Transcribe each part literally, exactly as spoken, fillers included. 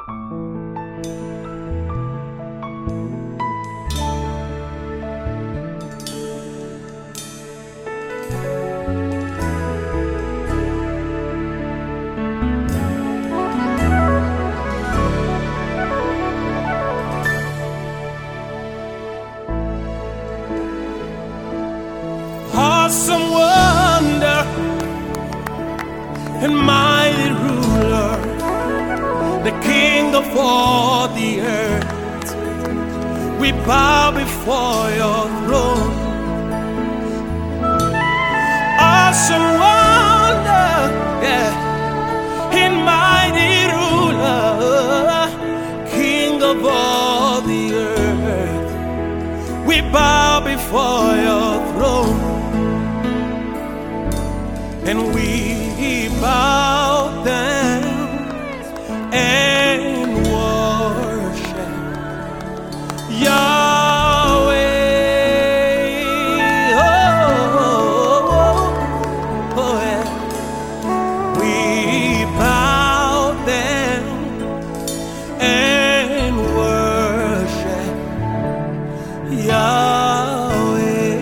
Awesome wonder and mighty ruler, the King of all the earth, we bow before your throne. Awesome wonder, yeah, and mighty ruler, King of all the earth, we bow before your throne. And we bow down and worship Yahweh. Oh, oh, oh, yeah. We bow down and worship Yahweh.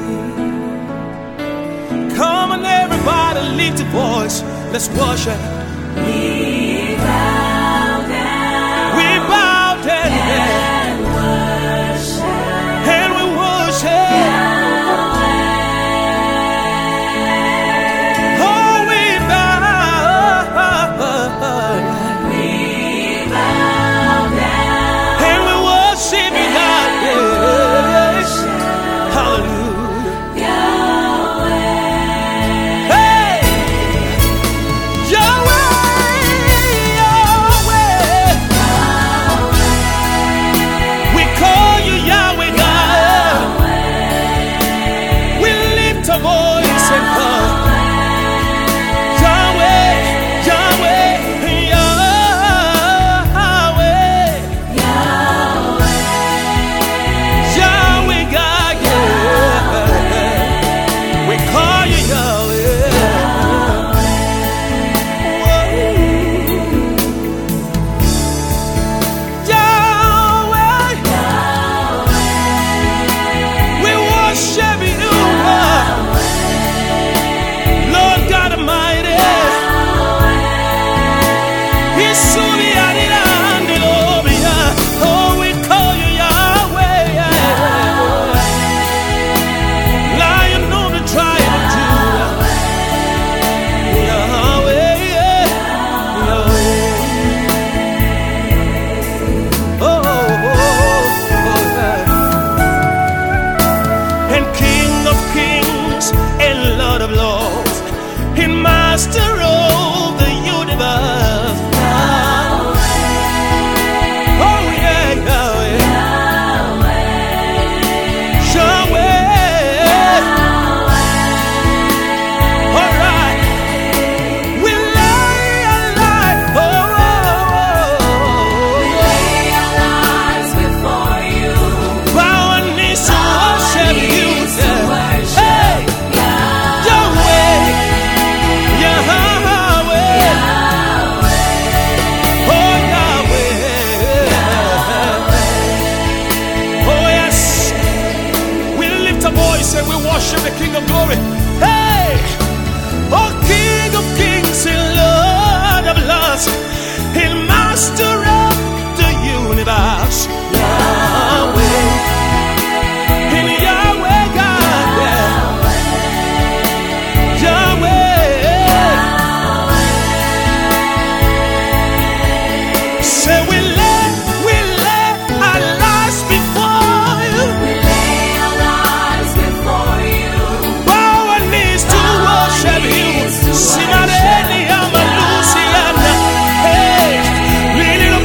Come on, everybody, lift your voice. Let's worship. We bow down. We bow down and worship. and we worship. Yahweh. Oh, we bow. We bow down And we worship you, God. and Yeah. worship Hallelujah. Yahweh. Hey! Yahweh, Yahweh. We call you Yahweh, God. We lift our voice and call Yahweh, Yahweh, Yahweh. Yahweh, God, yeah. We call you Yahweh. Whoa. Yahweh. We worship you, God. Lord God Almighty. Isuri arirande lobia. Oh, we call you Yahweh. Lion of the tribe of Judah. Yahweh, Yahweh. Oh, oh, oh, oh. And King of kings and Lord of lords and Master of the universe. Oh, yeah, Yahweh. Yahweh. All right. We lay our life, oh, oh, Lay our lives before you. oh. Bow our knees to worship you. Knees to Yeah. worship Hey, Yahweh, Yahweh, oh, Yahweh. Oh, yes. We lift our voice and we worship the King of glory. Hey, oh, King of kings and Lord of lords and Master of the universe. Yahweh, and Yahweh God, yeah. Yahweh. Say we lay, we lay our lives before you. We lay our lives before you. Bow our knees to worship you. Sinareni amalusiana. Hey, really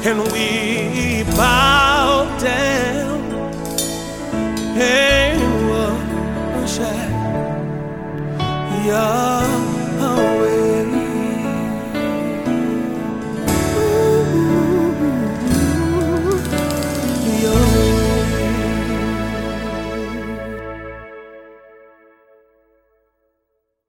and we bow down and worship Yahweh.